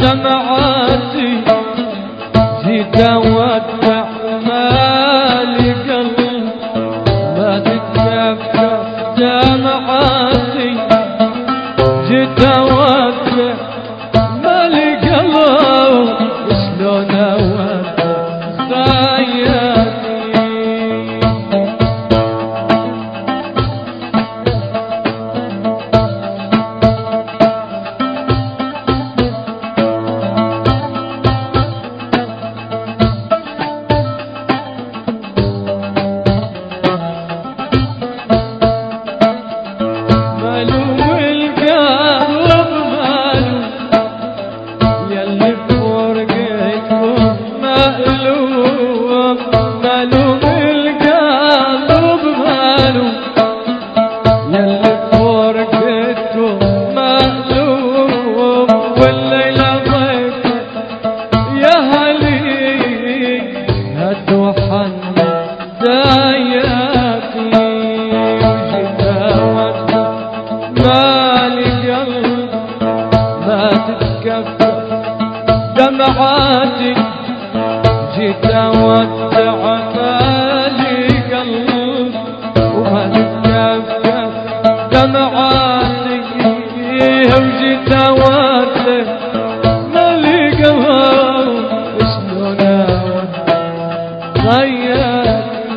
دمعاتي جيت اودع مالي قلب ما تتكفى دمعاتي جيت اودع مالي قلب شلون اودع خياتي دمعاتي جيت اودع مالي قلب وما تتكفى دمعاتي وجيت اودع مالي قلب شلون اودع خياتي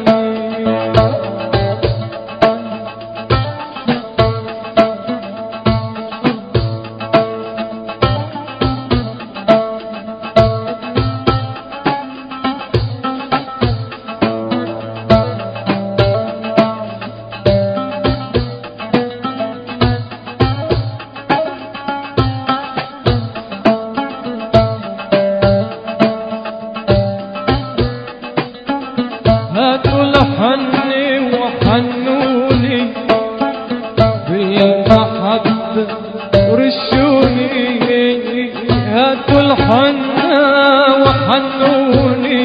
هاتوا الحني وحنوني بالمحبة رشوني هاتوا الحنى وحنوني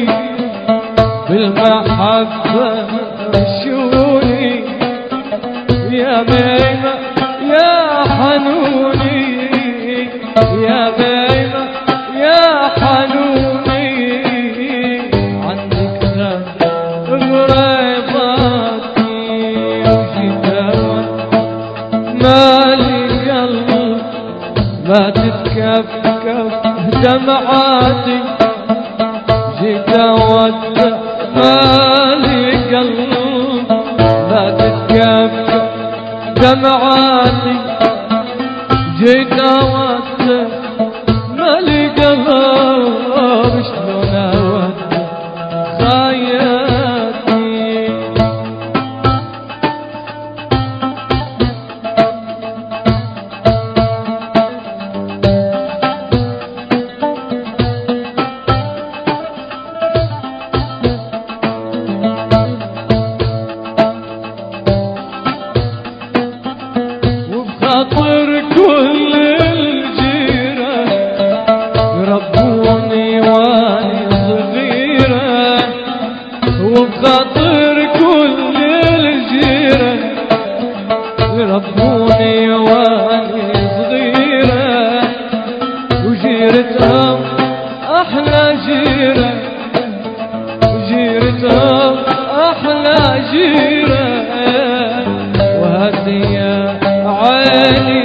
بالمحبة رشوني يا ميمة يا حنوني يا ميمة يا حنوني مالي قلب ما تتكفى دمعاتي جيت اودع مالي قلب ما تتكفى دمعاتي جيت اودع مالي قلب شلون اودع خياتي خاطر كل الجيران يربوني واني صغيرة وبخاطر كل الجيران يربوني واني صغيرة وجيرتهم احلى جيرة وجيرتهم احلى جيرة وهدية عيني